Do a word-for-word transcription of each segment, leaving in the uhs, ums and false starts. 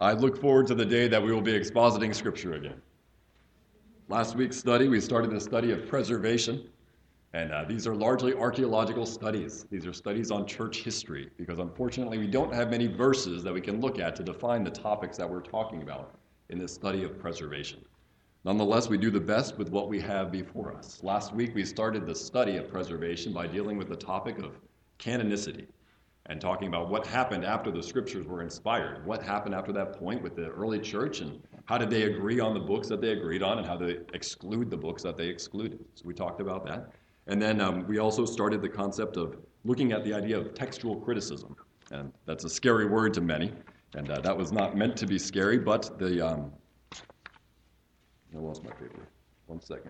I look forward to the day that we will be expositing Scripture again. Last week's study, we started the study of preservation, and uh, these are largely archaeological studies. These are studies on church history, because unfortunately we don't have many verses that we can look at to define the topics that we're talking about in this study of preservation. Nonetheless, we do the best with what we have before us. Last week, we started the study of preservation by dealing with the topic of canonicity and talking about what happened after the scriptures were inspired. What happened after that point with the early church, and how did they agree on the books that they agreed on, and how they exclude the books that they excluded. So we talked about that. And then um, we also started the concept of looking at the idea of textual criticism. And that's a scary word to many, and uh, that was not meant to be scary, but the... Um, I lost my paper. One second.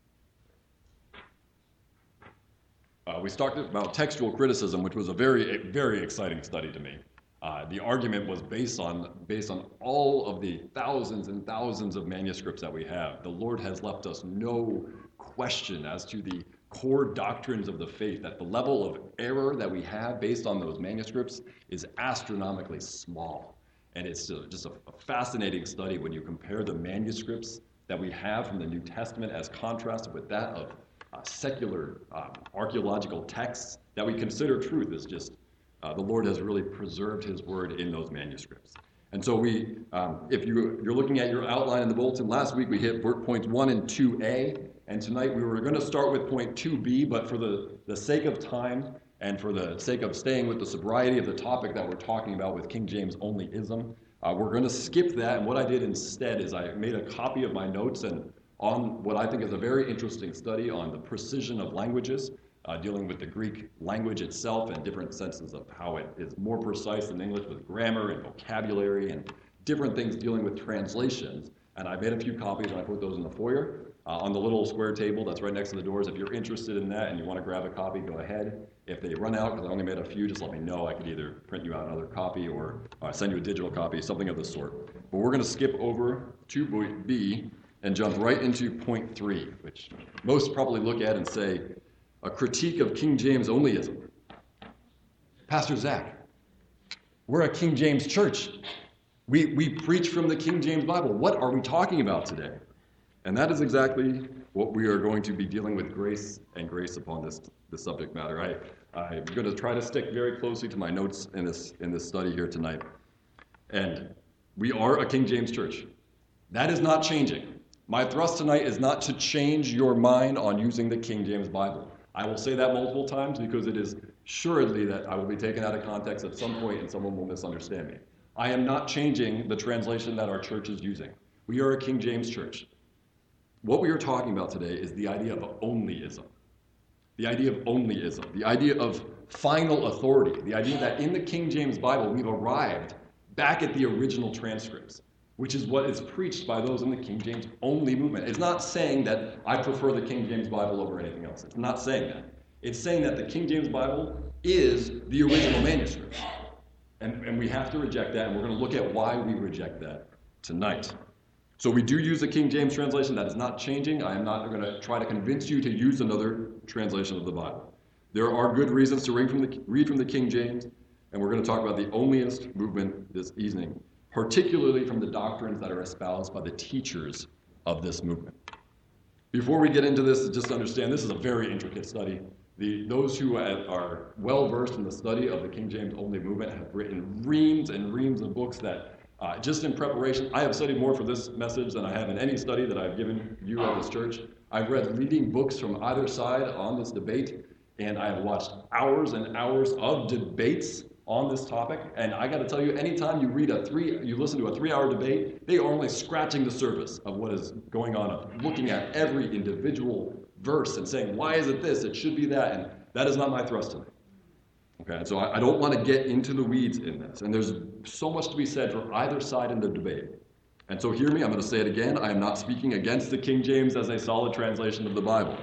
Uh, we talked about textual criticism, which was a very, very exciting study to me. Uh, the argument was based on based on all of the thousands and thousands of manuscripts that we have. The Lord has left us no question as to the core doctrines of the faith, that the level of error that we have based on those manuscripts is astronomically small. And it's just a, a fascinating study when you compare the manuscripts that we have from the New Testament as contrasted with that of uh, secular uh, archaeological texts that we consider truth. Is just uh, the Lord has really preserved his word in those manuscripts. And so we, um, if you, you're looking at your outline in the bulletin, last week we hit points one and two A, and tonight we were going to start with point two B, but for the, the sake of time and for the sake of staying with the sobriety of the topic that we're talking about with King James onlyism, Uh, we're going to skip that, and what I did instead is I made a copy of my notes and on what I think is a very interesting study on the precision of languages, uh, dealing with the Greek language itself and different senses of how it is more precise than English with grammar and vocabulary and different things dealing with translations. And I made a few copies and I put those in the foyer uh, on the little square table that's right next to the doors. If you're interested in that and you want to grab a copy, go ahead. If they run out, because I only made a few, just let me know. I could either print you out another copy or uh, send you a digital copy, something of the sort. But we're going to skip over to B and jump right into point three, which most probably look at and say, a critique of King James onlyism. Pastor Zach, we're a King James church. We, we preach from the King James Bible. What are we talking about today? And that is exactly what we are going to be dealing with grace and grace upon this, this subject matter. I, I'm going to try to stick very closely to my notes in this, in this study here tonight. And we are a King James church. That is not changing. My thrust tonight is not to change your mind on using the King James Bible. I will say that multiple times because it is assuredly that I will be taken out of context at some point and someone will misunderstand me. I am not changing the translation that our church is using. We are a King James church. What we are talking about today is the idea of onlyism. The idea of onlyism. The idea of final authority. The idea that in the King James Bible we've arrived back at the original transcripts, which is what is preached by those in the King James only movement. It's not saying that I prefer the King James Bible over anything else. It's not saying that. It's saying that the King James Bible is the original manuscript. And, and we have to reject that, and we're going to look at why we reject that tonight. So we do use the King James translation. That is not changing. I am not going to try to convince you to use another translation of the Bible. There are good reasons to read from the, read from the King James, and we're going to talk about the onlyist movement this evening, particularly from the doctrines that are espoused by the teachers of this movement. Before we get into this, just understand this is a very intricate study. The, those who are well-versed in the study of the King James only movement have written reams and reams of books that, uh, just in preparation, I have studied more for this message than I have in any study that I've given you at this church. I've read leading books from either side on this debate, and I have watched hours and hours of debates on this topic, and I got to tell you, anytime you read a three, you listen to a three-hour debate, they are only scratching the surface of what is going on, looking at every individual verse and saying, why is it this? It should be that, and that is not my thrust tonight. Okay, and so I, I don't want to get into the weeds in this, and there's so much to be said for either side in the debate. And so hear me, I'm going to say it again, I am not speaking against the King James as a solid translation of the Bible.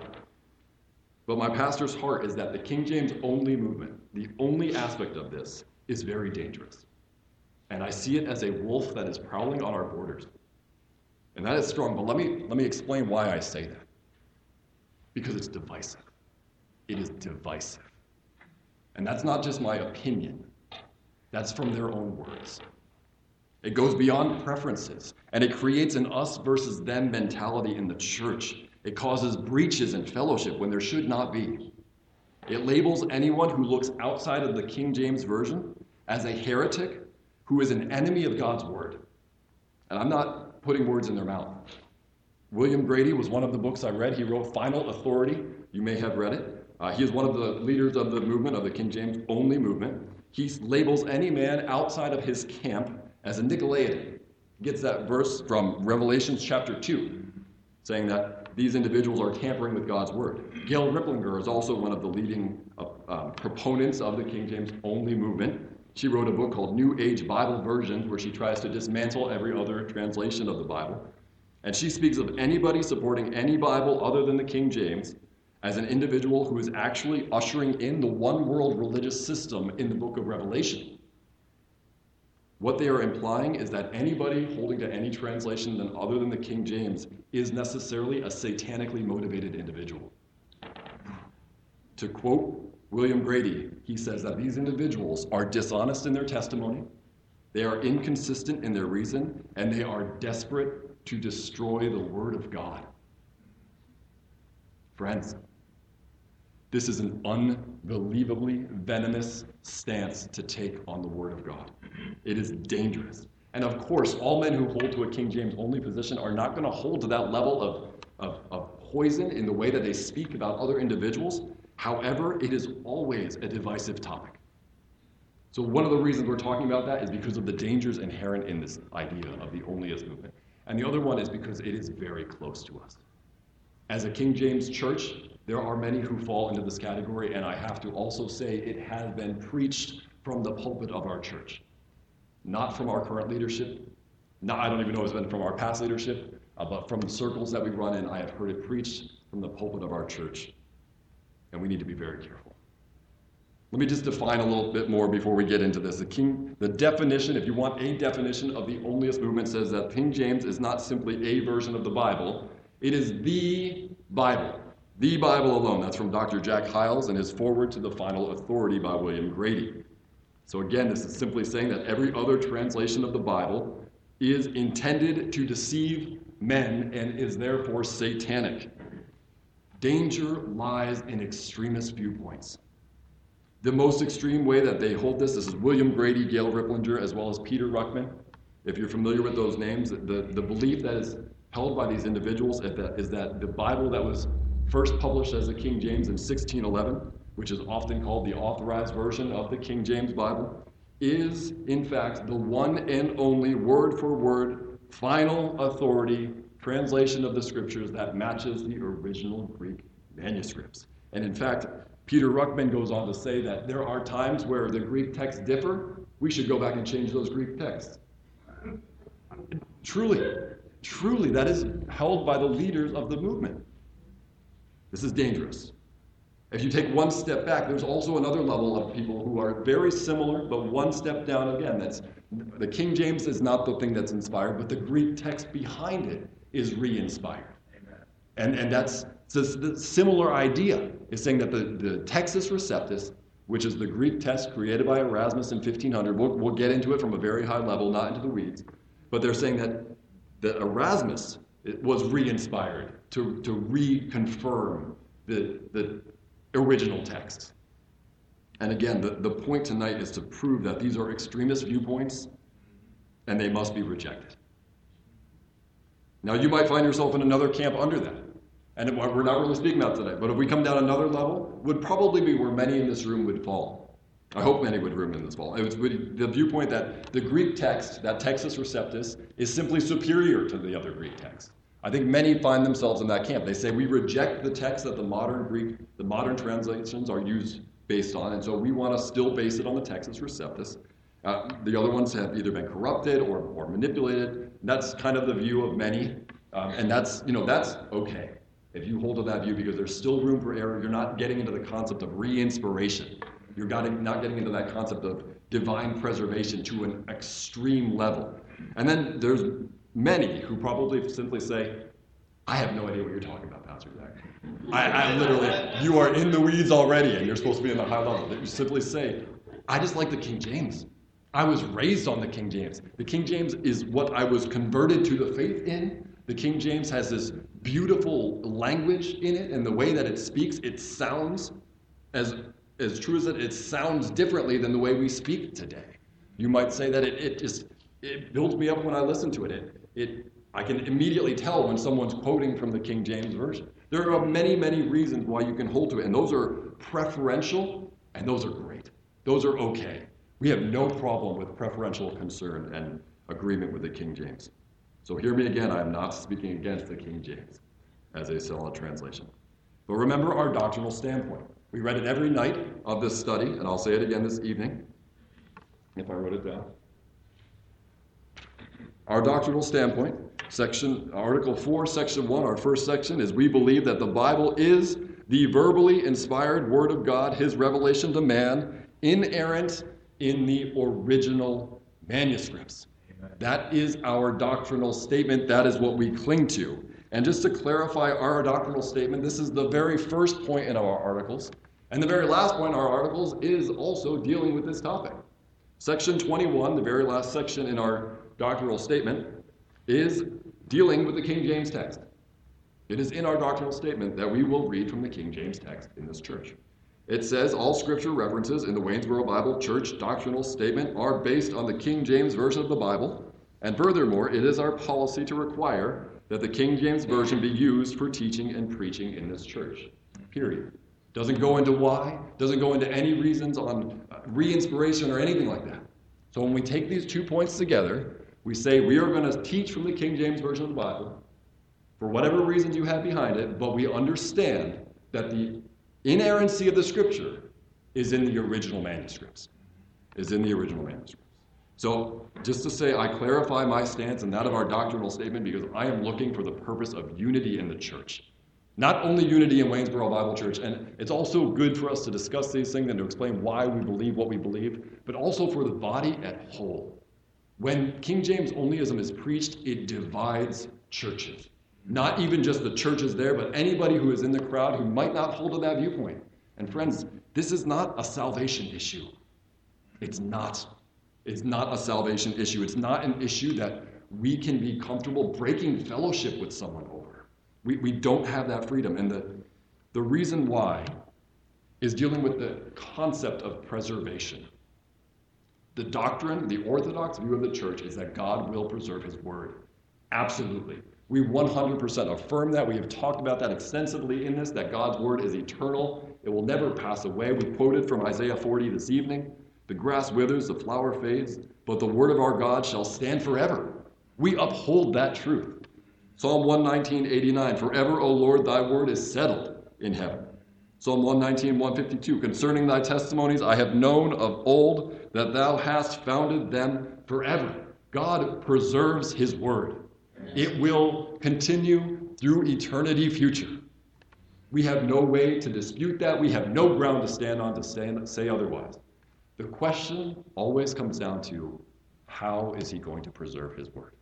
But my pastor's heart is that the King James only movement, the only aspect of this, is very dangerous. And I see it as a wolf that is prowling on our borders. And that is strong, but let me, let me explain why I say that. Because it's divisive. It is divisive. And that's not just my opinion. That's from their own words. It goes beyond preferences, and it creates an us versus them mentality in the church. It causes breaches in fellowship when there should not be. It labels anyone who looks outside of the King James Version as a heretic who is an enemy of God's word. And I'm not putting words in their mouth. William Grady was one of the books I read. He wrote Final Authority. You may have read it. Uh, he is one of the leaders of the movement, of the King James only movement. He labels any man outside of his camp as a Nicolaitan. He gets that verse from Revelation chapter two, saying that these individuals are tampering with God's word. Gail Ripplinger is also one of the leading uh, uh, proponents of the King James only movement. She wrote a book called New Age Bible Versions, where she tries to dismantle every other translation of the Bible. And she speaks of anybody supporting any Bible other than the King James as an individual who is actually ushering in the one world religious system in the book of Revelation. What they are implying is that anybody holding to any translation than other than the King James is necessarily a satanically motivated individual. To quote William Grady, he says that these individuals are dishonest in their testimony, they are inconsistent in their reason, and they are desperate to destroy the Word of God. Friends, this is an unbelievably venomous stance to take on the Word of God. It is dangerous. And of course, all men who hold to a King James only position are not going to hold to that level of, of, of poison in the way that they speak about other individuals. However, it is always a divisive topic. So one of the reasons we're talking about that is because of the dangers inherent in this idea of the onlyist movement. And the other one is because it is very close to us. As a King James church, there are many who fall into this category, and I have to also say it has been preached from the pulpit of our church. Not from our current leadership. Not, I don't even know if it's been from our past leadership, uh, but from the circles that we run in, I have heard it preached from the pulpit of our church. And we need to be very careful. Let me just define a little bit more before we get into this. The King, the definition, if you want a definition of the onlyist movement, says that King James is not simply a version of the Bible. It is the Bible. The Bible alone. That's from Doctor Jack Hyles and his Foreword to the Final Authority by William Grady. So again, this is simply saying that every other translation of the Bible is intended to deceive men and is therefore satanic. Danger lies in extremist viewpoints. The most extreme way that they hold this, this is William Grady, Gail Ripplinger, as well as Peter Ruckman. If you're familiar with those names, the, the belief that is held by these individuals is that, is that the Bible that was first published as the King James in sixteen eleven, which is often called the authorized version of the King James Bible, is in fact the one and only word-for-word final authority translation of the scriptures that matches the original Greek manuscripts. And in fact, Peter Ruckman goes on to say that there are times where the Greek texts differ. We should go back and change those Greek texts. Truly, truly, that is held by the leaders of the movement. This is dangerous. If you take one step back, there's also another level of people who are very similar, but one step down again. That's the King James is not the thing that's inspired, but the Greek text behind it is re-inspired. Amen. And, and that's so the similar idea is saying that the, the Textus Receptus, which is the Greek text created by Erasmus in fifteen hundred, we'll, we'll get into it from a very high level, not into the weeds, but they're saying that, that Erasmus it was re-inspired to, to reconfirm the, the original text. And again, the, the point tonight is to prove that these are extremist viewpoints and they must be rejected. Now, you might find yourself in another camp under that. And we're not really speaking about today, but if we come down another level, would probably be where many in this room would fall. I hope many would room in this fall. It was the viewpoint that the Greek text, that Textus Receptus, is simply superior to the other Greek text. I think many find themselves in that camp. They say we reject the text that the modern Greek, the modern translations are used based on, and so we want to still base it on the Textus Receptus. Uh, the other ones have either been corrupted or, or manipulated. That's kind of the view of many, um, and that's you know that's okay if you hold to that view because there's still room for error. You're not getting into the concept of re-inspiration. You're not getting into that concept of divine preservation to an extreme level. And then there's many who probably simply say, I have no idea what you're talking about, Pastor Zach. I, I literally, you are in the weeds already and you're supposed to be in the high level. They simply say, I just like the King James. I was raised on the King James. The King James is what I was converted to the faith in. The King James has this beautiful language in it, and the way that it speaks, it sounds, as, as true as it, it sounds differently than the way we speak today. You might say that it, it just, it builds me up when I listen to it. It, it. I can immediately tell when someone's quoting from the King James Version. There are many, many reasons why you can hold to it, and those are preferential, and those are great. Those are okay. We have no problem with preferential concern and agreement with the King James. So hear me again, I am not speaking against the King James as a solid translation. But remember our doctrinal standpoint. We read it every night of this study, and I'll say it again this evening, if I wrote it down. Our doctrinal standpoint, section, Article four, Section one, our first section, is we believe that the Bible is the verbally inspired Word of God, His revelation to man, inerrant in the original manuscripts. Amen. That is our doctrinal statement. That is what we cling to. And just to clarify our doctrinal statement, this is the very first point in our articles. And the very last point in our articles is also dealing with this topic. Section twenty-one, the very last section in our doctrinal statement, is dealing with the King James text. It is in our doctrinal statement that we will read from the King James text in this church. It says all scripture references in the Waynesboro Bible Church doctrinal statement are based on the King James Version of the Bible, and furthermore, it is our policy to require that the King James Version be used for teaching and preaching in this church, period. Doesn't go into why, doesn't go into any reasons on re-inspiration or anything like that. So when we take these two points together, we say we are going to teach from the King James Version of the Bible for whatever reasons you have behind it, but we understand that the inerrancy of the scripture is in the original manuscripts, is in the original manuscripts. So just to say, I clarify my stance and that of our doctrinal statement because I am looking for the purpose of unity in the church. Not only unity in Waynesboro Bible Church, and it's also good for us to discuss these things and to explain why we believe what we believe, but also for the body at whole. When King James onlyism is preached, it divides churches. Not even just the churches there, but anybody who is in the crowd who might not hold to that viewpoint. And friends, this is not a salvation issue. It's not. It's not a salvation issue. It's not an issue that we can be comfortable breaking fellowship with someone over. We, we don't have that freedom. And the, the reason why is dealing with the concept of preservation. The doctrine, the orthodox view of the church is that God will preserve his word. Absolutely. We one hundred percent affirm that. We have talked about that extensively in this, that God's word is eternal. It will never pass away. We quoted from Isaiah forty this evening. The grass withers, the flower fades, but the word of our God shall stand forever. We uphold that truth. Psalm one nineteen, eighty-nine, forever, O Lord, thy word is settled in heaven. Psalm one nineteen, one fifty-two, concerning thy testimonies I have known of old that thou hast founded them forever. God preserves his word. It will continue through eternity future. We have no way to dispute that. We have no ground to stand on to stand, say otherwise. The question always comes down to, how is he going to preserve his word?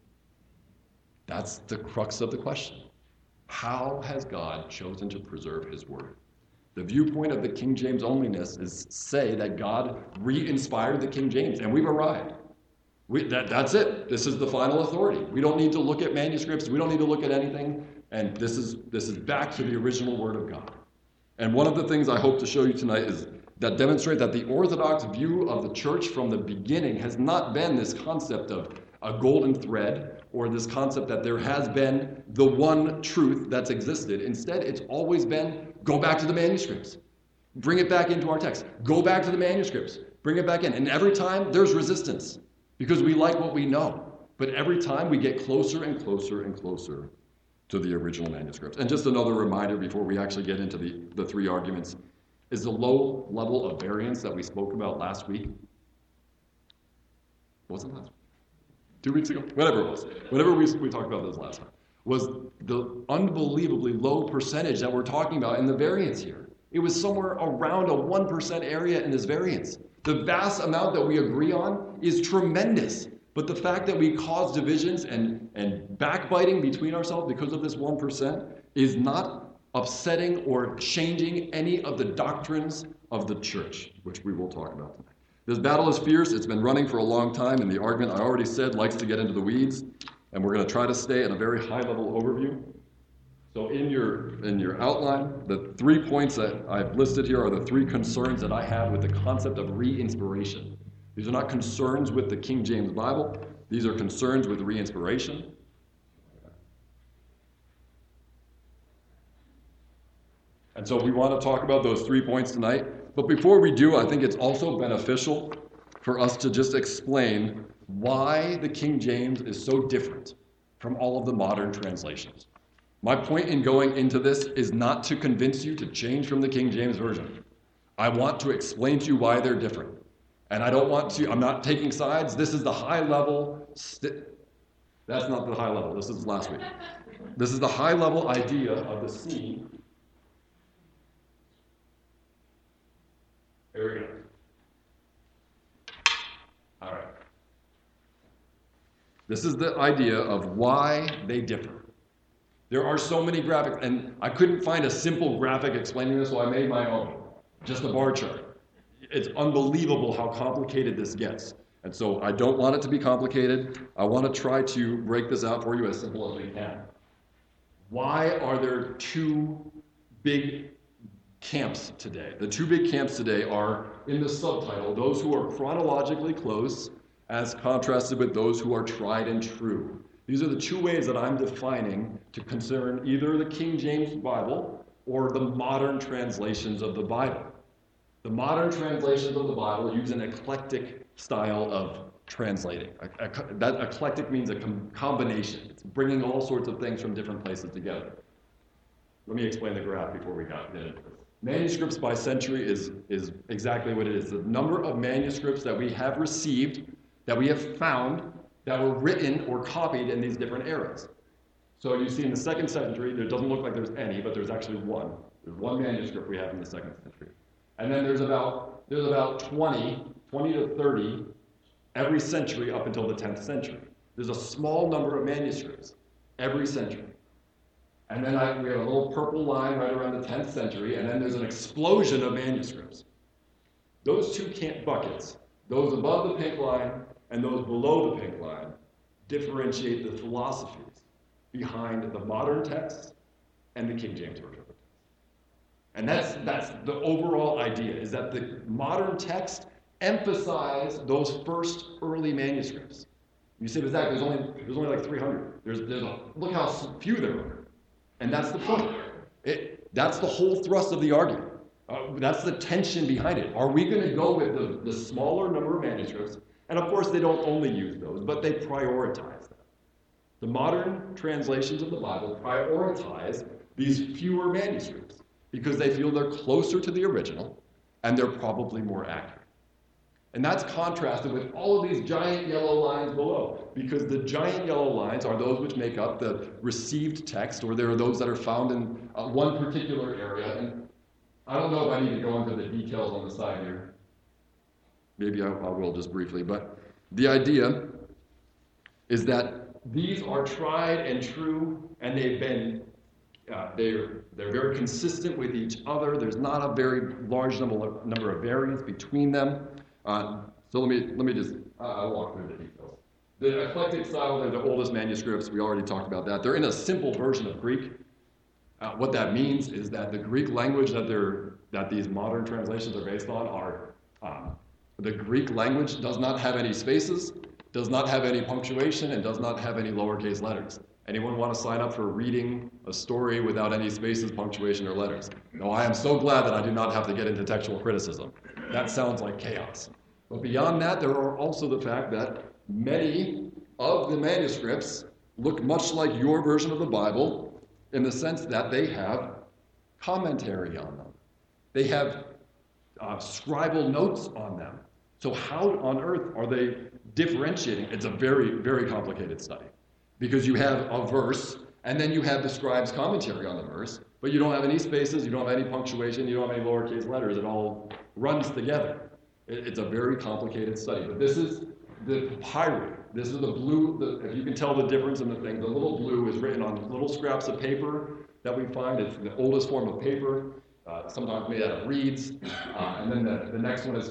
That's the crux of the question. How has God chosen to preserve his word? The viewpoint of the King James onlyness is say that God re-inspired the King James, and we've arrived. We, that, that's it. This is the final authority. We don't need to look at manuscripts. We don't need to look at anything. And this is this is back to the original word of God. And one of the things I hope to show you tonight is that demonstrate that the Orthodox view of the church from the beginning has not been this concept of a golden thread or this concept that there has been the one truth that's existed. Instead, it's always been go back to the manuscripts. Bring it back into our text. Go back to the manuscripts. Bring it back in. And every time there's resistance. Because we like what we know. But every time we get closer and closer and closer to the original manuscripts. And just another reminder before we actually get into the, the three arguments is the low level of variance that we spoke about last week. Was it last week? Two weeks ago? Whatever it was. Whatever we, we talked about this last time. Was the unbelievably low percentage that we're talking about in the variance here. It was somewhere around a one percent area in this variance. The vast amount that we agree on is tremendous. But the fact that we cause divisions and, and backbiting between ourselves because of this one percent is not upsetting or changing any of the doctrines of the church, which we will talk about tonight. This battle is fierce. It's been running for a long time, and the argument, I already said, likes to get into the weeds, and we're going to try to stay at a very high-level overview. So in your, in your outline, the three points that I've listed here are the three concerns that I have with the concept of re-inspiration. These are not concerns with the King James Bible. These are concerns with re-inspiration. And so we want to talk about those three points tonight. But before we do, I think it's also beneficial for us to just explain why the King James is so different from all of the modern translations. My point in going into this is not to convince you to change from the King James Version. I want to explain to you why they're different. And I don't want to, I'm not taking sides. This is the high level, st- that's not the high level, this is last week. This is the high level idea of the scene. Here we go. All right. This is the idea of why they differ. There are so many graphics, and I couldn't find a simple graphic explaining this, so I made my own, just a bar chart. It's unbelievable how complicated this gets. And so I don't want it to be complicated. I want to try to break this out for you as simple as we can. Why are there two big camps today? The two big camps today are, in the subtitle, those who are chronologically close as contrasted with those who are tried and true. These are the two ways that I'm defining to concern either the King James Bible or the modern translations of the Bible. The modern translations of the Bible use an eclectic style of translating. A, a, that eclectic means a com- combination. It's bringing all sorts of things from different places together. Let me explain the graph before we got into this. Manuscripts by century is, is exactly what it is. The number of manuscripts that we have received, that we have found, that were written or copied in these different eras. So you see in the second century, there doesn't look like there's any, but there's actually one. There's one manuscript we have in the second century. And then there's about, there's about twenty, twenty to thirty every century up until the tenth century. There's a small number of manuscripts every century. And then I, we have a little purple line right around the tenth century, and then there's an explosion of manuscripts. Those two camp buckets, those above the pink line and those below the pink line, differentiate the philosophies behind the modern text and the King James Version. And that's, that's the overall idea, is that the modern text emphasize those first early manuscripts. You say, but Zach, there's only, there's only like three hundred. There's, there's a, look how few there are. And that's the point. It, that's the whole thrust of the argument. Uh, that's the tension behind it. Are we going to go with the, the smaller number of manuscripts? And of course, they don't only use those, but they prioritize them. The modern translations of the Bible prioritize these fewer manuscripts because they feel they're closer to the original and they're probably more accurate. And that's contrasted with all of these giant yellow lines below, because the giant yellow lines are those which make up the received text, or there are those that are found in uh, one particular area. And I don't know if I need to go into the details on the side here. Maybe I, I will just briefly. But the idea is that these are tried and true, and they've been uh, they're they're very consistent with each other. There's not a very large number number of variants between them. Uh, so let me let me just uh, I'll walk through the details. The eclectic style, they're the oldest manuscripts. We already talked about that. They're in a simple version of Greek. Uh, what that means is that the Greek language that they're that these modern translations are based on are um, the Greek language does not have any spaces, does not have any punctuation, and does not have any lowercase letters. Anyone want to sign up for reading a story without any spaces, punctuation, or letters? No, I am so glad that I do not have to get into textual criticism. That sounds like chaos. But beyond that, there are also the fact that many of the manuscripts look much like your version of the Bible in the sense that they have commentary on them. They have uh, scribal notes on them. So how on earth are they differentiating? It's a very, very complicated study. Because you have a verse, and then you have the scribe's commentary on the verse, but you don't have any spaces, you don't have any punctuation, you don't have any lowercase letters. It all runs together. It, it's a very complicated study. But this is the papyri. This is the blue, the, if you can tell the difference in the thing, the little blue is written on little scraps of paper that we find. It's the oldest form of paper, uh, sometimes made out of reeds. Uh, and then the, the next one is called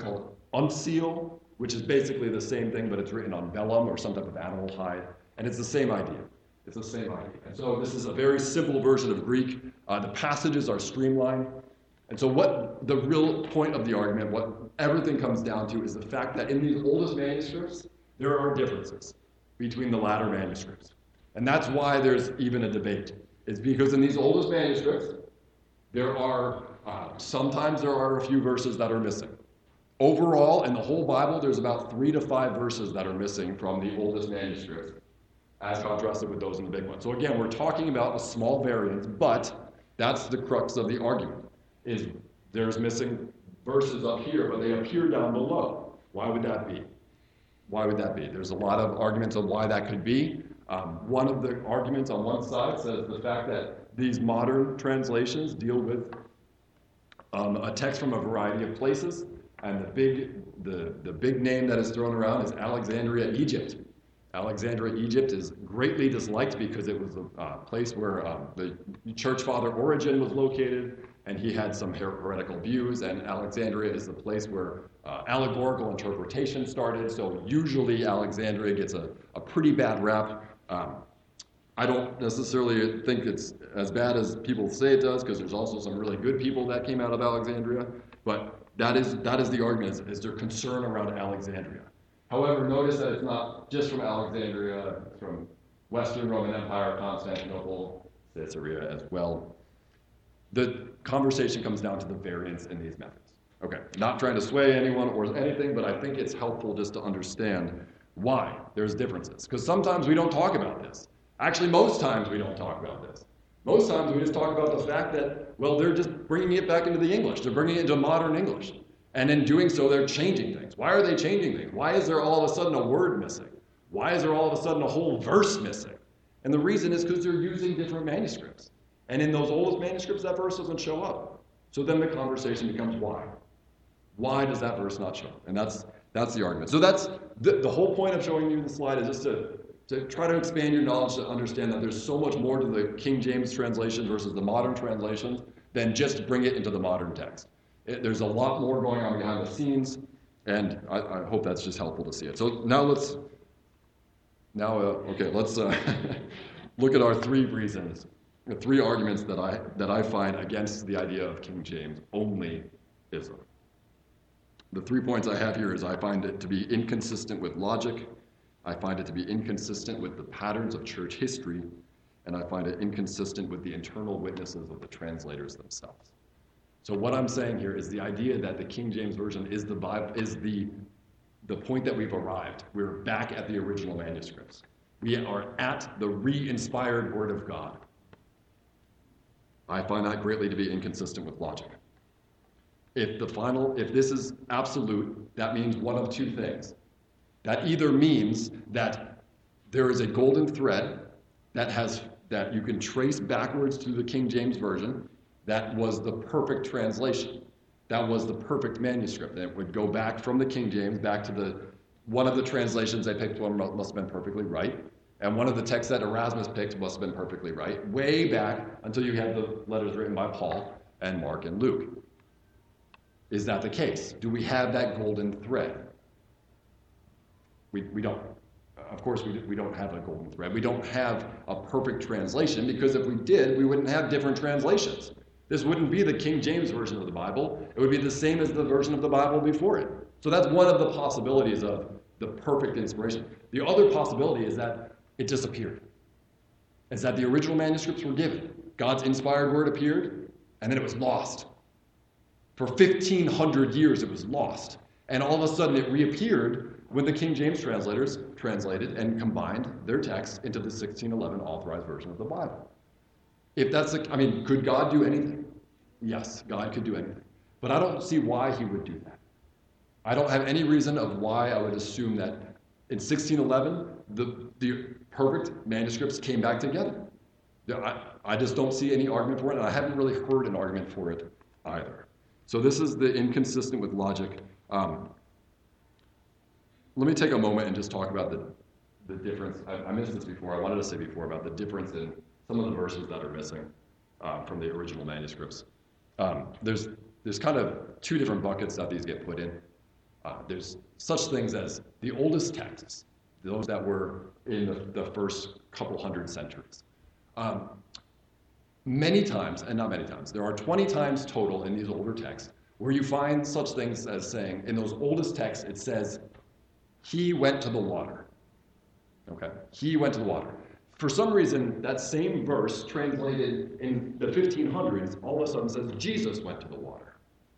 uncial, which is basically the same thing, but it's written on vellum or some type of animal hide, and it's the same idea. It's the same idea. And so this is a very simple version of Greek. Uh, the passages are streamlined. And so what the real point of the argument, what everything comes down to, is the fact that in these oldest manuscripts, there are differences between the latter manuscripts. And that's why there's even a debate. It's because in these oldest manuscripts, there are, uh, sometimes there are a few verses that are missing. Overall, in the whole Bible, there's about three to five verses that are missing from the oldest manuscripts, as contrasted with those in the big one. So again, we're talking about a small variance, but that's the crux of the argument, is there's missing verses up here, but they appear down below. Why would that be? Why would that be? There's a lot of arguments on why that could be. Um, one of the arguments on one side says the fact that these modern translations deal with um, a text from a variety of places, and the big, the, the big name that is thrown around is Alexandria, Egypt. Alexandria, Egypt is greatly disliked because it was a uh, place where um, the church father Origen was located, and he had some her- heretical views, and Alexandria is the place where uh, allegorical interpretation started, so usually Alexandria gets a, a pretty bad rap. Um, I don't necessarily think it's as bad as people say it does, because there's also some really good people that came out of Alexandria, but that is that is the argument, is, is their concern around Alexandria. However, notice that it's not just from Alexandria, it's from Western Roman Empire, Constantinople, Caesarea as well. The conversation comes down to the variance in these methods. Okay, not trying to sway anyone or anything, but I think it's helpful just to understand why there's differences. Because sometimes we don't talk about this. Actually, most times we don't talk about this. Most times we just talk about the fact that, well, they're just bringing it back into the English. They're bringing it into modern English. And in doing so, they're changing things. Why are they changing things? Why is there all of a sudden a word missing? Why is there all of a sudden a whole verse missing? And the reason is because they're using different manuscripts. And in those oldest manuscripts, that verse doesn't show up. So then the conversation becomes why? Why does that verse not show up? And that's that's the argument. So that's the, the whole point of showing you the slide, is just to, to try to expand your knowledge to understand that there's so much more to the King James translation versus the modern translations than just bring it into the modern text. It, there's a lot more going on behind the scenes, and I, I hope that's just helpful to see it. So now let's, now, uh, okay, let's uh, look at our three reasons, the three arguments that I, that I find against the idea of King James only-ism. The three points I have here is I find it to be inconsistent with logic, I find it to be inconsistent with the patterns of church history, and I find it inconsistent with the internal witnesses of the translators themselves. So what I'm saying here is the idea that the King James Version is the Bible, is the, the point that we've arrived. We're back at the original manuscripts. We are at the re-inspired Word of God. I find that greatly to be inconsistent with logic. If the final, if this is absolute, that means one of two things. That either means that there is a golden thread that has that you can trace backwards through the King James Version. That was the perfect translation. That was the perfect manuscript. And it would go back from the King James back to the one of the translations they picked one must have been perfectly right. And one of the texts that Erasmus picked must have been perfectly right, way back until you had the letters written by Paul and Mark and Luke. Is that the case? Do we have that golden thread? We, we don't. Of course, we, we don't have a golden thread. We don't have a perfect translation, because if we did, we wouldn't have different translations. This wouldn't be the King James Version of the Bible. It would be the same as the version of the Bible before it. So that's one of the possibilities of the perfect inspiration. The other possibility is that it disappeared. Is that the original manuscripts were given. God's inspired word appeared, and then it was lost. For fifteen hundred years it was lost. And all of a sudden it reappeared when the King James translators translated and combined their text into the sixteen eleven authorized version of the Bible. If that's the, I mean, could God do anything? Yes, God could do anything. But I don't see why he would do that. I don't have any reason of why I would assume that in sixteen eleven, the, the perfect manuscripts came back together. I, I just don't see any argument for it, and I haven't really heard an argument for it either. So this is the inconsistent with logic. Um, let me take a moment and just talk about the, the difference. I, I mentioned this before. I wanted to say before about the difference in some of the verses that are missing uh, from the original manuscripts. Um, there's there's kind of two different buckets that these get put in. Uh, there's such things as the oldest texts, those that were in the, the first couple hundred centuries. Um, many times, and not many times, there are twenty times total in these older texts where you find such things as saying, in those oldest texts, it says, he went to the water. Okay, he went to the water. For some reason, that same verse translated in the fifteen hundreds all of a sudden says Jesus went to the water.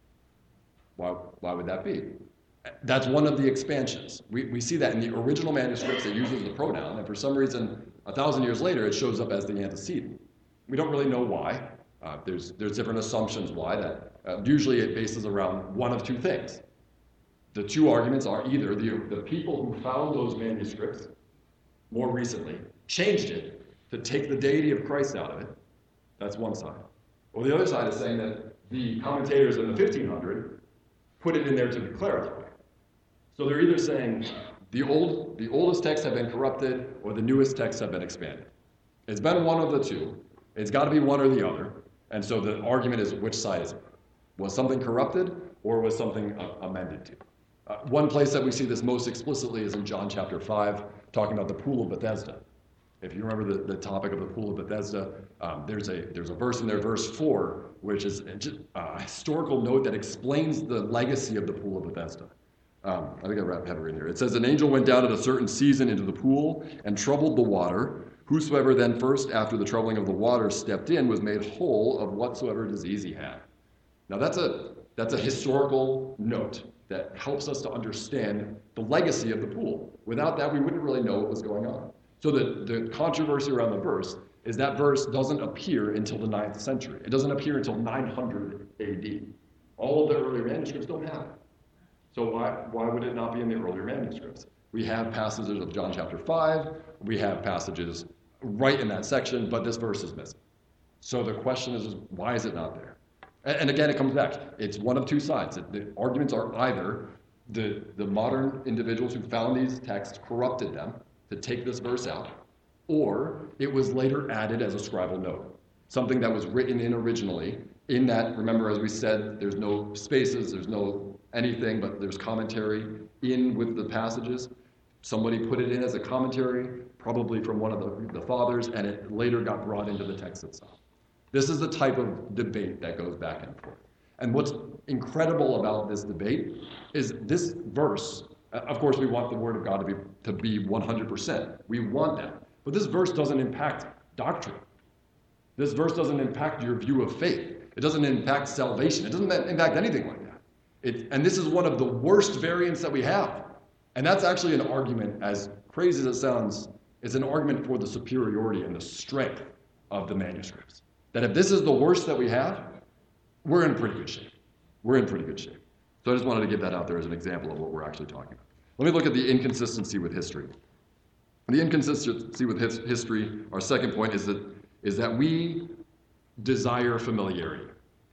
Why, why would that be? That's one of the expansions. We, we see that in the original manuscripts, it uses the pronoun, and for some reason, a thousand years later, it shows up as the antecedent. We don't really know why. Uh, there's, there's different assumptions why. That uh, usually it bases around one of two things. The two arguments are either the, the people who found those manuscripts more recently changed it to take the deity of Christ out of it. That's one side. Or the other side is saying that the commentators in the fifteen hundred put it in there to be clarified. So they're either saying the old, the oldest texts have been corrupted or the newest texts have been expanded. It's been one of the two. It's got to be one or the other. And so the argument is, which side is it? Was something corrupted or was something uh, amended to? Uh, one place that we see this most explicitly is in John chapter five, talking about the Pool of Bethesda. If you remember the, the topic of the Pool of Bethesda, um, there's a there's a verse in there, verse four, which is a, a historical note that explains the legacy of the Pool of Bethesda. Um, I think I have it in here. It says, an angel went down at a certain season into the pool and troubled the water. Whosoever then first, after the troubling of the water, stepped in was made whole of whatsoever disease he had. Now that's a that's a historical note that helps us to understand the legacy of the pool. Without that, we wouldn't really know what was going on. So the, the controversy around the verse is that verse doesn't appear until the ninth century. It doesn't appear until nine hundred A D. All of the earlier manuscripts don't have it. So why, why would it not be in the earlier manuscripts? We have passages of John chapter five. We have passages right in that section, but this verse is missing. So the question is, why is it not there? And, and again, it comes back. It's one of two sides. The arguments are either the, the modern individuals who found these texts corrupted them to take this verse out, or it was later added as a scribal note, something that was written in originally. In that, remember, as we said, there's no spaces, there's no anything, but there's commentary in with the passages. Somebody put it in as a commentary, probably from one of the, the fathers, and it later got brought into the text itself. This is the type of debate that goes back and forth. And what's incredible about this debate is this verse, of course, we want the Word of God to be to be one hundred percent. We want that. But this verse doesn't impact doctrine. This verse doesn't impact your view of faith. It doesn't impact salvation. It doesn't impact anything like that. It, and this is one of the worst variants that we have. And that's actually an argument, as crazy as it sounds, it's an argument for the superiority and the strength of the manuscripts. That if this is the worst that we have, we're in pretty good shape. We're in pretty good shape. So I just wanted to give that out there as an example of what we're actually talking about. Let me look at the inconsistency with history. The inconsistency with his, history, our second point, is that is that we desire familiarity.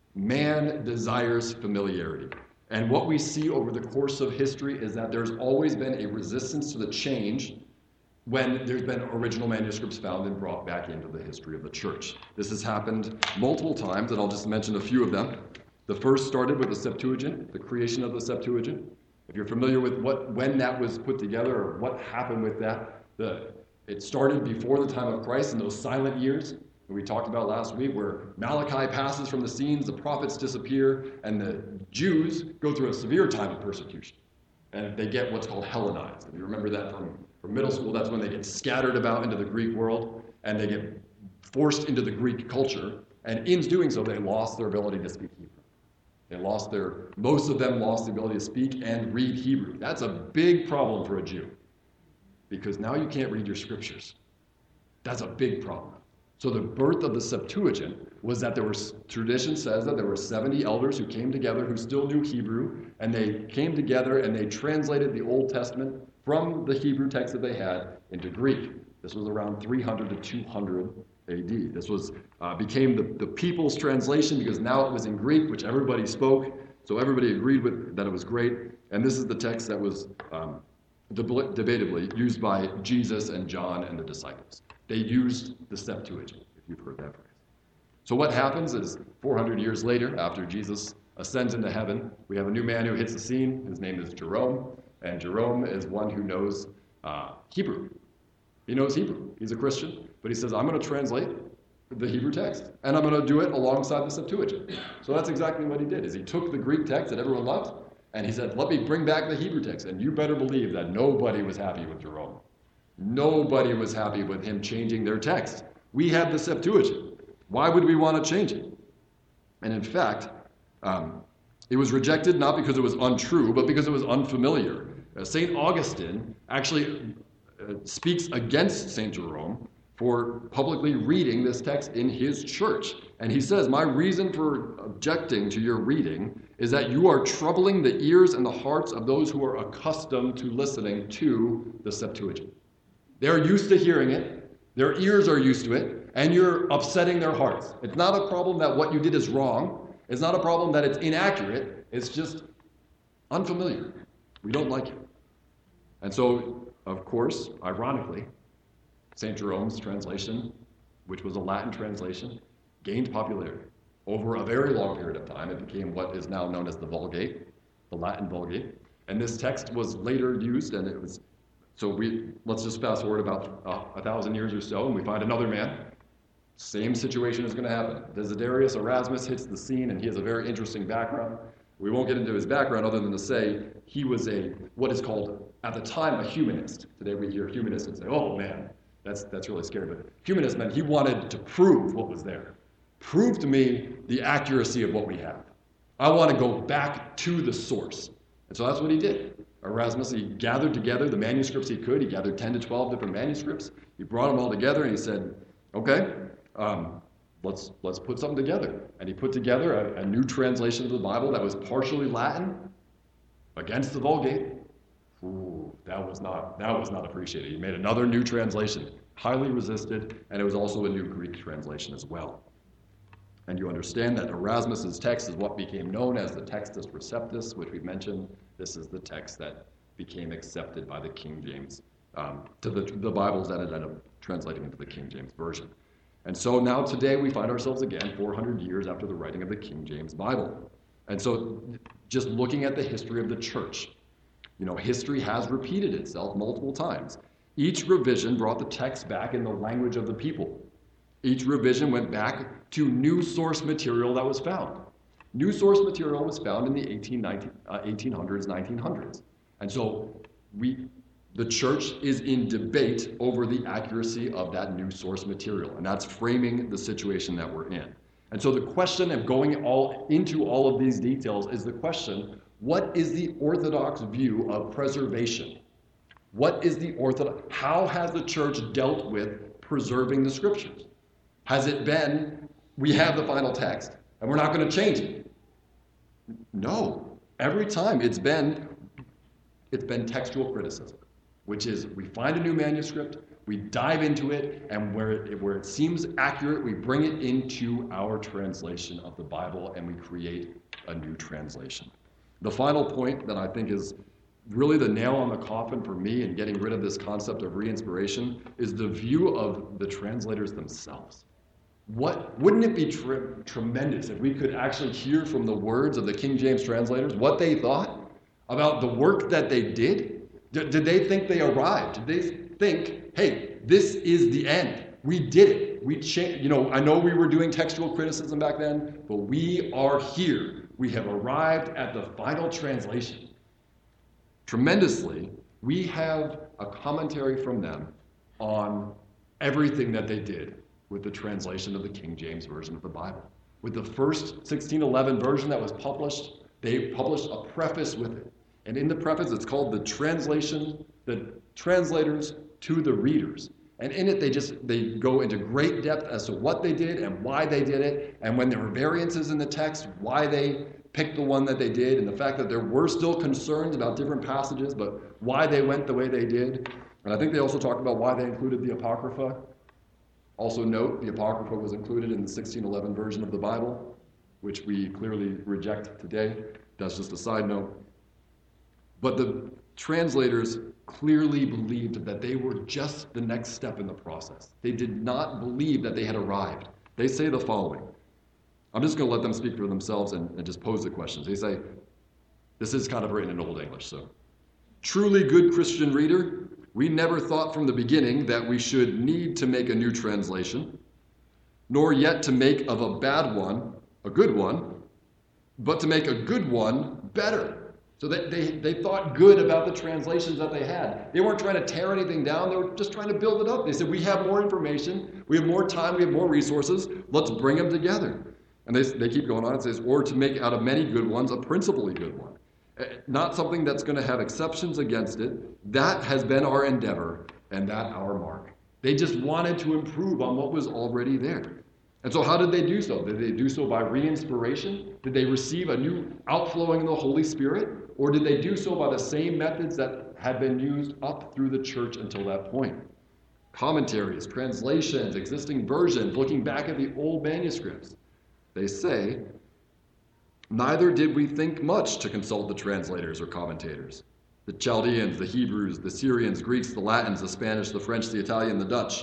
Man desires familiarity. And what we see over the course of history is that there's always been a resistance to the change when there's been original manuscripts found and brought back into the history of the church. This has happened multiple times, and I'll just mention a few of them. The first started with the Septuagint, the creation of the Septuagint. If you're familiar with what when that was put together or what happened with that, the, it started before the time of Christ in those silent years that we talked about last week, where Malachi passes from the scenes, the prophets disappear, and the Jews go through a severe time of persecution. And they get what's called Hellenized. If you remember that from, from middle school, that's when they get scattered about into the Greek world, and they get forced into the Greek culture. And in doing so, they lost their ability to speak Hebrew. They lost their, most of them lost the ability to speak and read Hebrew. That's a big problem for a Jew, because now you can't read your scriptures. That's a big problem. So the birth of the Septuagint was that there was, tradition says that there were seventy elders who came together who still knew Hebrew, and they came together and they translated the Old Testament from the Hebrew text that they had into Greek. This was around three hundred to two hundred A D. This was uh, became the, the people's translation because now it was in Greek, which everybody spoke, so everybody agreed with that it was great. And this is the text that was um, deb- debatably used by Jesus and John and the disciples. They used the Septuagint, if you've heard that phrase. So what happens is four hundred years later, after Jesus ascends into heaven. We have a new man who hits the scene. His name is Jerome, and Jerome is one who knows uh, Hebrew. He knows Hebrew. He's a Christian, but he says, I'm going to translate the Hebrew text, and I'm going to do it alongside the Septuagint. So that's exactly what he did, is he took the Greek text that everyone loved, and he said, let me bring back the Hebrew text. And you better believe that nobody was happy with Jerome. Nobody was happy with him changing their text. We have the Septuagint. Why would we want to change it? And in fact, um, it was rejected not because it was untrue, but because it was unfamiliar. Uh, Saint Augustine actually uh, speaks against Saint Jerome for publicly reading this text in his church. And he says, my reason for objecting to your reading is that you are troubling the ears and the hearts of those who are accustomed to listening to the Septuagint. They're used to hearing it, their ears are used to it, and you're upsetting their hearts. It's not a problem that what you did is wrong. It's not a problem that it's inaccurate. It's just unfamiliar. We don't like it. And so, of course, ironically, Saint Jerome's translation, which was a Latin translation, gained popularity. Over a very long period of time, it became what is now known as the Vulgate, the Latin Vulgate. And this text was later used, and it was, so we, let's just fast forward about uh, a thousand years or so, and we find another man. Same situation is going to happen. Desiderius Erasmus hits the scene, and he has a very interesting background. We won't get into his background other than to say he was a, what is called, at the time, a humanist. Today we hear humanists and say, oh man, that's, that's really scary. But humanist meant he wanted to prove what was there. Prove to me the accuracy of what we have. I want to go back to the source. And so that's what he did. Erasmus, he gathered together the manuscripts he could. He gathered ten to twelve different manuscripts. He brought them all together and he said, okay, um, let's let's put something together. And he put together a, a new translation of the Bible that was partially Latin against the Vulgate. Ooh, that was not that was not appreciated. He made another new translation, highly resisted, and it was also a new Greek translation as well. And you understand that Erasmus's text is what became known as the Textus Receptus, which we mentioned. This is the text that became accepted by the King James, um, to the, the Bibles that ended up translating into the King James Version. And so now today we find ourselves again four hundred years after the writing of the King James Bible. And so just looking at the history of the church, you know, history has repeated itself multiple times. Each revision brought the text back in the language of the people. Each revision went back to new source material that was found. New source material was found in the eighteen hundreds, nineteen hundreds. And so we, the church is in debate over the accuracy of that new source material. And that's framing the situation that we're in. And so the question of going all into all of these details is the question, what is the orthodox view of preservation? What is the orthodox, how has the church dealt with preserving the scriptures? Has it been, we have the final text, and we're not going to change it? No. Every time it's been, it's been textual criticism, which is we find a new manuscript, we dive into it, and where it, where it seems accurate, we bring it into our translation of the Bible, and we create a new translation. The final point that I think is really the nail on the coffin for me in getting rid of this concept of re-inspiration is the view of the translators themselves. What, wouldn't it be tre- tremendous if we could actually hear from the words of the King James translators what they thought about the work that they did? D- did they think they arrived? Did they think, hey, this is the end. We did it. We cha- You know, I know we were doing textual criticism back then, but we are here. We have arrived at the final translation. Tremendously, we have a commentary from them on everything that they did with the translation of the King James Version of the Bible. With the first sixteen eleven version that was published, they published a preface with it. And in the preface, it's called the translation, the translators to the readers. And in it, they just, they go into great depth as to what they did and why they did it. And when there were variances in the text, why they picked the one that they did, and the fact that there were still concerns about different passages, but why they went the way they did. And I think they also talked about why they included the Apocrypha. Also note, the Apocrypha was included in the sixteen eleven version of the Bible, which we clearly reject today. That's just a side note. But the translators clearly believed that they were just the next step in the process. They did not believe that they had arrived. They say the following. I'm just going to let them speak for themselves and, and just pose the questions. They say, this is kind of written in Old English, so. Truly good Christian reader, we never thought from the beginning that we should need to make a new translation, nor yet to make of a bad one a good one, but to make a good one better. So they, they, they thought good about the translations that they had. They weren't trying to tear anything down. They were just trying to build it up. They said, we have more information. We have more time. We have more resources. Let's bring them together. And they, they keep going on. It says, or to make out of many good ones a principally good one. Not something that's going to have exceptions against it. That has been our endeavor and that our mark. They just wanted to improve on what was already there. And so how did they do so? Did they do so by re-inspiration? Did they receive a new outflowing of the Holy Spirit? Or did they do so by the same methods that had been used up through the church until that point? Commentaries, translations, existing versions, looking back at the old manuscripts. They say, neither did we think much to consult the translators or commentators. The Chaldeans, the Hebrews, the Syrians, Greeks, the Latins, the Spanish, the French, the Italian, the Dutch.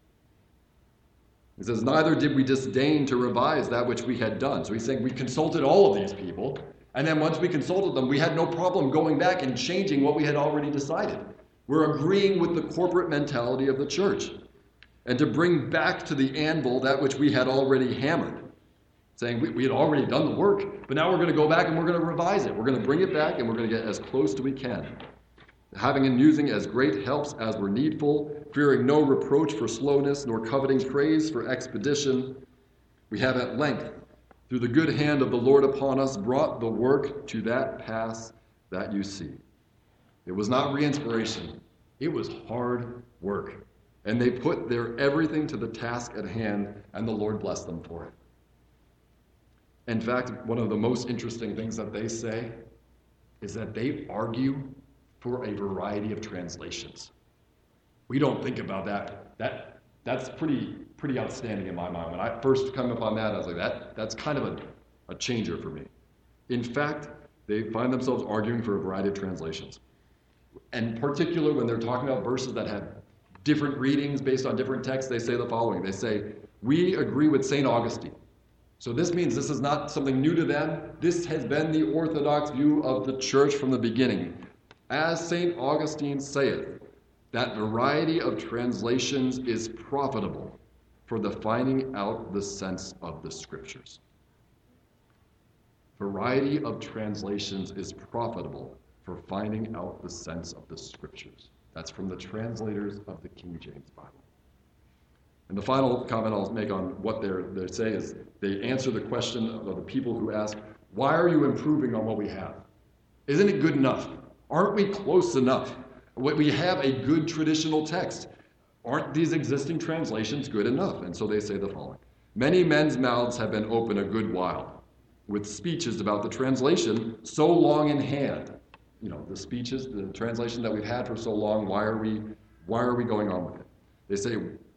He says, neither did we disdain to revise that which we had done. So he's saying we consulted all of these people, and then once we consulted them, we had no problem going back and changing what we had already decided. We're agreeing with the corporate mentality of the church, and to bring back to the anvil that which we had already hammered. Saying we, we had already done the work, but now we're going to go back and we're going to revise it. We're going to bring it back and we're going to get as close as we can. Having and using as great helps as were needful, fearing no reproach for slowness, nor coveting praise for expedition, we have at length, through the good hand of the Lord upon us, brought the work to that pass that you see. It was not re-inspiration. It was hard work. And they put their everything to the task at hand, and the Lord blessed them for it. In fact, one of the most interesting things that they say is that they argue for a variety of translations. We don't think about that. That that's pretty pretty outstanding in my mind. When I first come up on that, I was like, that that's kind of a, a changer for me. In fact, they find themselves arguing for a variety of translations. And particularly when they're talking about verses that have different readings based on different texts, they say the following. They say, we agree with Saint Augustine. So this means this is not something new to them. This has been the orthodox view of the church from the beginning. As Saint Augustine saith, that variety of translations is profitable for the finding out the sense of the scriptures. Variety of translations is profitable for finding out the sense of the scriptures. That's from the translators of the King James Bible. And the final comment I'll make on what they're, they say is they answer the question of the people who ask, why are you improving on what we have? Isn't it good enough? Aren't we close enough? We have a good traditional text. Aren't these existing translations good enough? And so they say the following. Many men's mouths have been open a good while with speeches about the translation so long in hand. You know, the speeches, the translation that we've had for so long, why are we, why are we going on with it? They say,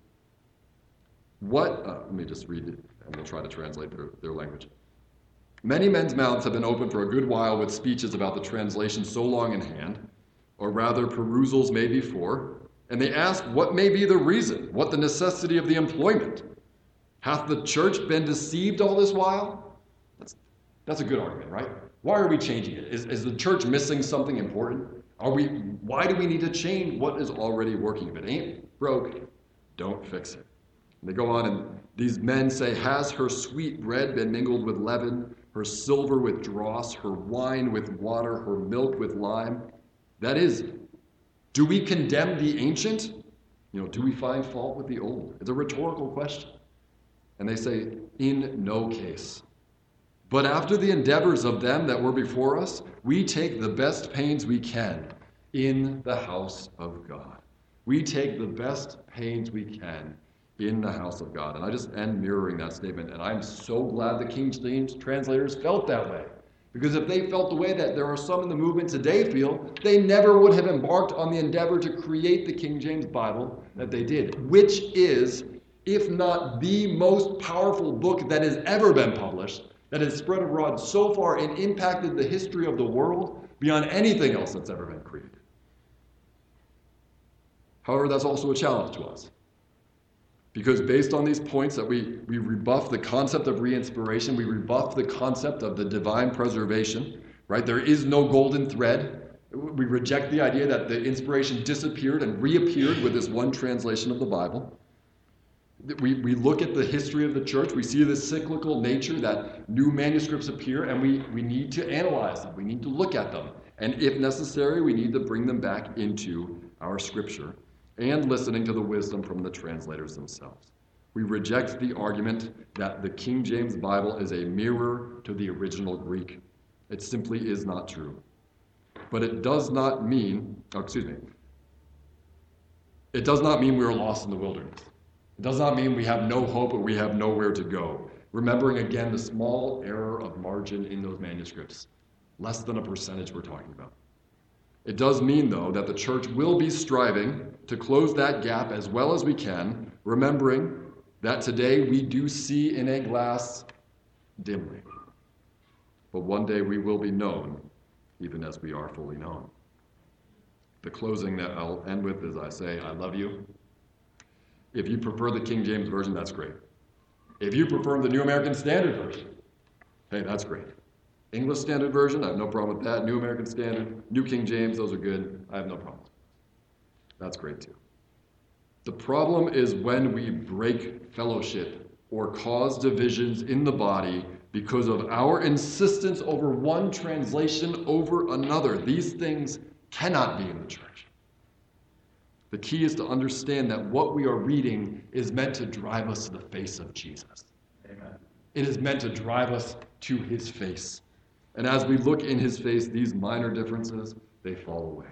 what, uh, let me just read it and we'll try to translate their, their language. Many men's mouths have been open for a good while with speeches about the translation so long in hand, or rather perusals may be for, and they ask what may be the reason, what the necessity of the employment. Hath the church been deceived all this while? That's, that's a good argument, right? Why are we changing it? Is, is the church missing something important? Are we? Why do we need to change what is already working? If it ain't broke, don't fix it. And they go on, and these men say, has her sweet bread been mingled with leaven, her silver with dross, her wine with water, her milk with lime? That is, do we condemn the ancient? You know, do we find fault with the old? It's a rhetorical question. And they say, in no case. But after the endeavors of them that were before us, we take the best pains we can in the house of God. We take the best pains we can in the house of God. And I just end mirroring that statement. And I'm so glad the King James translators felt that way. Because if they felt the way that there are some in the movement today feel, they never would have embarked on the endeavor to create the King James Bible that they did, which is, if not the most powerful book that has ever been published, that has spread abroad so far and impacted the history of the world beyond anything else that's ever been created. However, that's also a challenge to us. Because based on these points that we, we rebuff the concept of re-inspiration, we rebuff the concept of the divine preservation, right? There is no golden thread. We reject the idea that the inspiration disappeared and reappeared with this one translation of the Bible. We, we look at the history of the church. We see the cyclical nature that new manuscripts appear, and we, we need to analyze them. We need to look at them. And if necessary, we need to bring them back into our scripture and listening to the wisdom from the translators themselves. We reject the argument that the King James Bible is a mirror to the original Greek. It simply is not true. But it does not mean, oh, excuse me, it does not mean we are lost in the wilderness. It does not mean we have no hope or we have nowhere to go. Remembering again the small error of margin in those manuscripts. Less than a percentage we're talking about. It does mean, though, that the church will be striving to close that gap as well as we can, remembering that today we do see in a glass dimly. But one day we will be known, even as we are fully known. The closing that I'll end with is I say, I love you. If you prefer the King James Version, that's great. If you prefer the New American Standard Version, hey, that's great. English Standard Version, I have no problem with that. New American Standard, New King James, those are good. I have no problem. That's great too. The problem is when we break fellowship or cause divisions in the body because of our insistence over one translation over another. These things cannot be in the church. The key is to understand that what we are reading is meant to drive us to the face of Jesus. Amen. It is meant to drive us to his face. And as we look in his face, these minor differences, they fall away.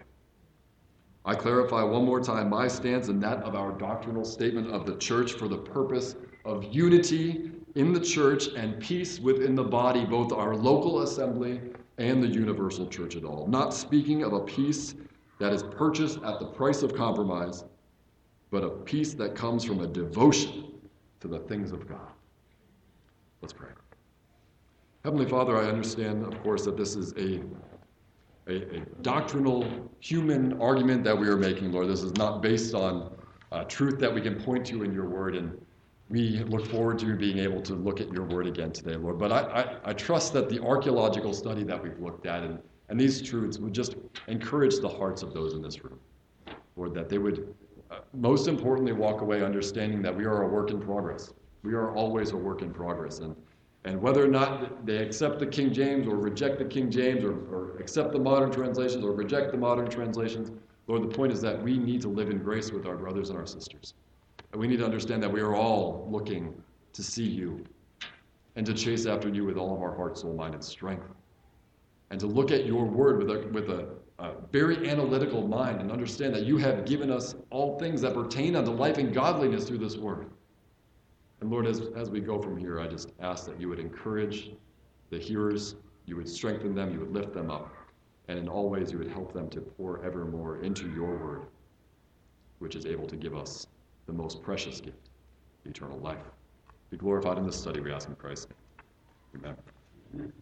I clarify one more time my stance and that of our doctrinal statement of the church for the purpose of unity in the church and peace within the body, both our local assembly and the universal church at all. Not speaking of a peace that is purchased at the price of compromise, but a peace that comes from a devotion to the things of God. Let's pray. Heavenly Father, I understand, of course, that this is a, a, a doctrinal human argument that we are making, Lord. This is not based on uh, truth that we can point to in your word, and we look forward to being able to look at your word again today, Lord. But I, I, I trust that the archaeological study that we've looked at and, and these truths would just encourage the hearts of those in this room, Lord, that they would uh, most importantly walk away understanding that we are a work in progress. We are always a work in progress, and And whether or not they accept the King James or reject the King James or, or accept the modern translations or reject the modern translations, Lord, the point is that we need to live in grace with our brothers and our sisters. And we need to understand that we are all looking to see you and to chase after you with all of our heart, soul, mind, and strength. And to look at your word with a, with a, a very analytical mind and understand that you have given us all things that pertain unto life and godliness through this word. And Lord, as, as we go from here, I just ask that you would encourage the hearers, you would strengthen them, you would lift them up, and in all ways you would help them to pour ever more into your word, which is able to give us the most precious gift, eternal life. Be glorified in this study, we ask in Christ. Amen.